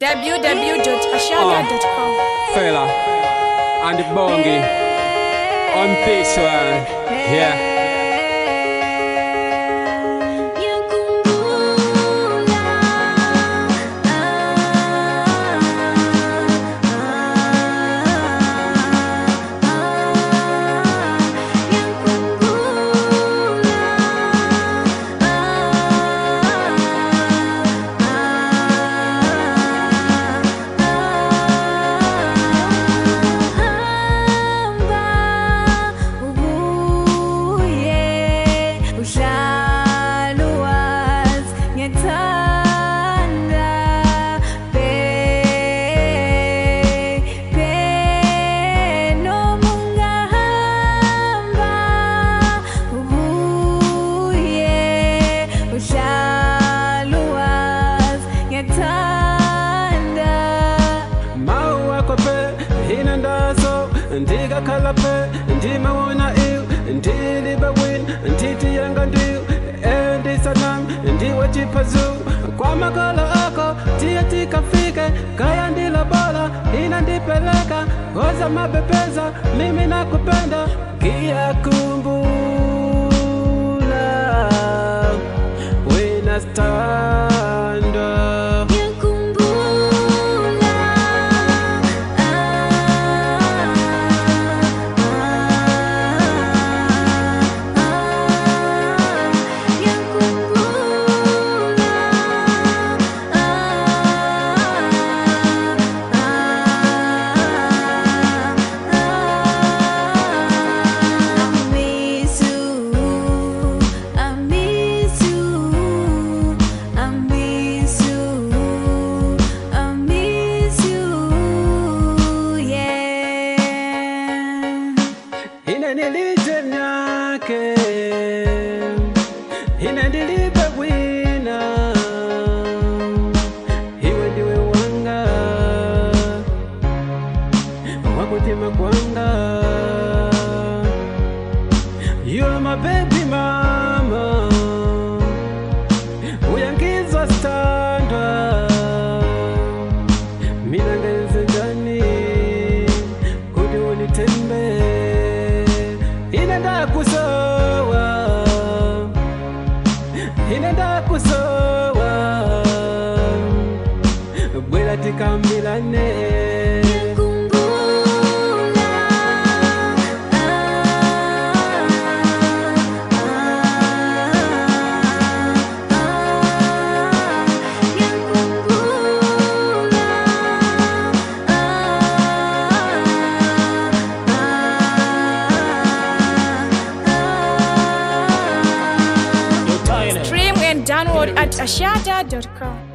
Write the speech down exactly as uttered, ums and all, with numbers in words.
w w w dot ashaga dot com. Fela and the bongi on pitch one. Yeah. Ndiga kalape, ndima wona iu, ndili bawin, nditi yanga ndiu, endi sanam, ndiwa chipazu. Kwa makala ako, tia tika fike, kaya ndila bola, ina ndipeleka, goza mabepeza, mimi nakupenda, kia kumbula, wina standa. Nilije nyake ina ndilibe wina iwe ndiwe wanga wakutima kwanga. You're my baby mama, uyangizwa standwa mina ngeze jani kudi unitembe. Inenda kusowa, inenda kusowa, bwela tikambilane. Stream and download at ashaga dot com.